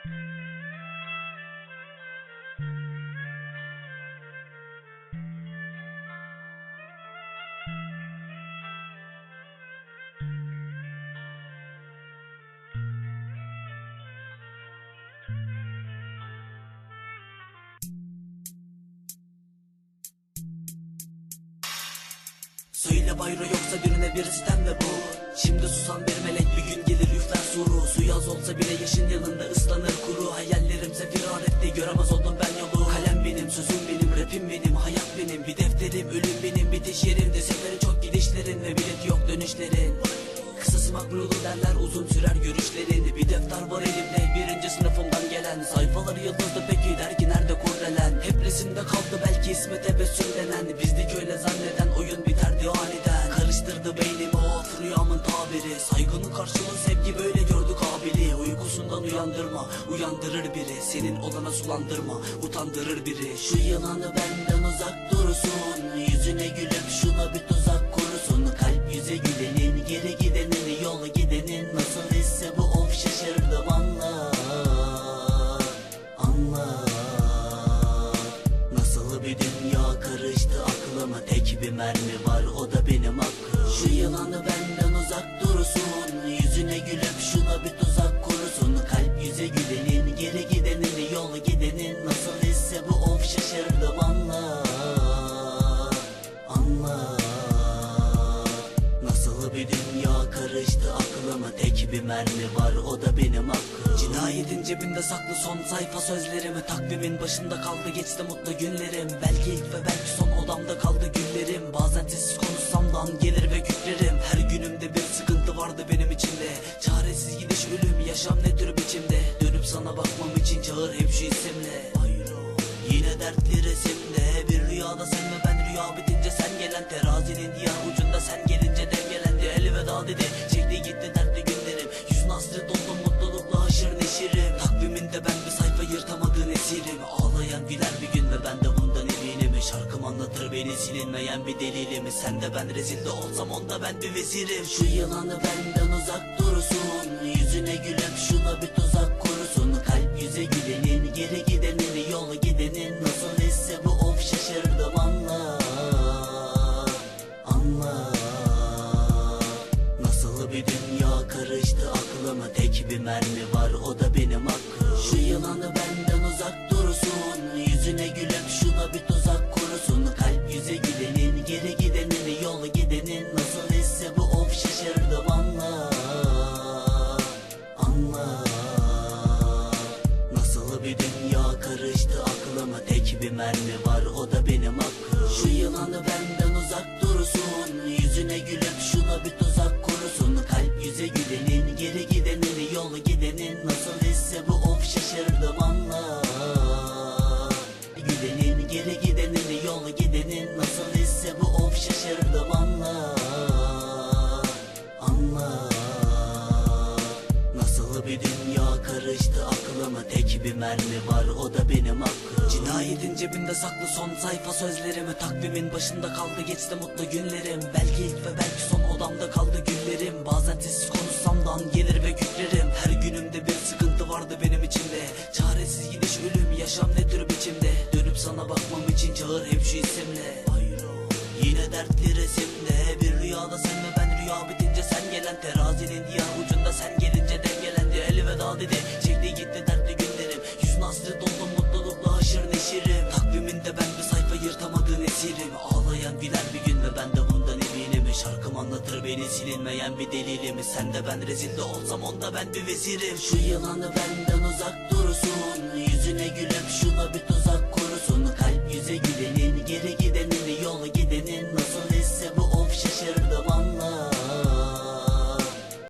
Söyle bayro yoksa birine bir sistem ve bu. Şimdi susan bir melek bir gün gelir üfler suru. Su yaz olsa bile yaşın yanında ıslanır kuru. Hayallerimse firar etti, göremez oldum ben yolu. Kalem benim, sözüm benim, rapim benim, hayat benim. Bir defterim, ölüm benim, bitiş yerimde. Seferi çok gidişlerin ve bilet yok dönüşlerin. Kısası makbulu derler, uzun sürer görüşlerin. Bir defter var elimde, birinci sınıfımdan gelen. Sayfaları yıldızlı peki, dergi nerede kurdelen. Hep resimde kaldı belki ismi tebessüm denen. Bizdik öyle zanneden, oyun biterdi aniden. Karıştırdı beynimi of rüyamın tabiri. Saygının karşılığı sevgi, böyle gördük abili. Uykusundan uyandırma, uyandırır biri. Senin olana sulandırma, utandırır biri. Şu yılanı benden uzak dursun. Yüzüne gülüp şuna bir tuzak kursun. Kalp yüze gülenin, geri gidenin, yol gidenin. Nasıl hisse bu of şaşırdım anla. Anla. Nasıl bir dünya karıştı aklıma. Tek bir mermi var, o da benim hakkım. Şu yılanı benden uzak dursun. Yüzüne gülüp şuna bir tuzak kursun. Kalp yüze gülenin, geri gidenin, yol gidenin. Nasıl hisse bu of şaşırdım anla. Anla. Nasıl bir dünya karıştı aklıma. Tek bir mermi var, o da benim hakkım. Cinayetin cebinde saklı son sayfa sözlerimi. Takvimin başında kaldı geçti mutlu günlerim. Belki ilk ve belki son odamda kaldı güllerim. Bazen sessiz konuşsam da an gelir ve kükrerim. Her günümde bir sıkıntı vardı benim içimde. Çaresiz gidiş ölüm, yaşam ne tür biçimde. Dönüp sana bakmam için çağır hep şu isimle. Yine dertli resimde, bir rüyada sen ve ben, rüya bitince sen gelen. Terazinin diğer ucunda sen gelince dengelendi. Elveda dedi, çekti gitti dertli günlerim. Yüzün hasret oldum, mutlulukla haşır neşirim. Takviminde ben bir sayfa yırtamadığın esirim. Ağlayan güler bir gün ve ben de bundan eminim. Şarkım anlatır beni, silinmeyen bir delilimi. Sen de ben rezil de olsam onda ben bir vezirim. Şu yılanı benden uzak dursun. Yüzüne gülüp şuna bir tuzak kursun. Kalp yüze gülenin, geri gidenin, yol gidenin. Nasıl hisse bu of şaşırdım anla. Anla. Nasıl bir dünya karıştı aklıma. Tek bir mermi var, o da benim hakkım. Şu yılanı benden uzak dursun. Yüzüne gülüp şuna bir tuzak kursun. Kalp yüze gülenin, geri gidenin, yol gidenin. Nasıl hisse bu of şaşırdım anla. Anla. Nasıl bir dünya karıştı aklıma. Tek bir mermi var, o da benim hakkım. Şu yılanı benden uzak dursun. Yüzüne gülüp şuna bir tuzak kursun. Kalp yüze gülenin, geri gidenin, yol gidenin. Nasıl hisse bu of şaşırdım anla. Gülenin, geri gidenin, yol gidenin. Nasıl hisse bu of şaşırdım anla. Anla. Nasıl bir dünya karıştı aklıma. Tek bir mermi var, o da benim hakkım. Cinayetin cebinde saklı son sayfa sözlerimi. Takvimin başında kaldı geçti mutlu günlerim. Belki ilk ve belki son odamda kaldı güllerim. Bazen sessiz konuşsam da an gelir ve kükrerim. Her günümde bir sıkıntı vardı benim içimde. Çaresiz gidiş ölüm, yaşam ne tür biçimde. Dönüp sana bakmam için çağır hep şu isimle. Yine dertli resimde, bir rüyada sen ve ben, rüya bitince sen gelen. Terazinin diğer ucunda sen gelince dengelendi. Elveda dedi, çekti gitti dertli günlerim. Yüzün hasret oldum, mutlulukla haşır neşirim. Takviminde ben bir sayfa yırtamadığın esirim. Ağlayan güler bir gün ve ben de bundan eminim. Şarkım anlatır beni, silinmeyen bir delilimi. Sen de ben rezil de olsam onda ben bir vezirim. Şu yılanı benden uzak dursun. Yüzüne gülüp şuna bir tuzak kursun.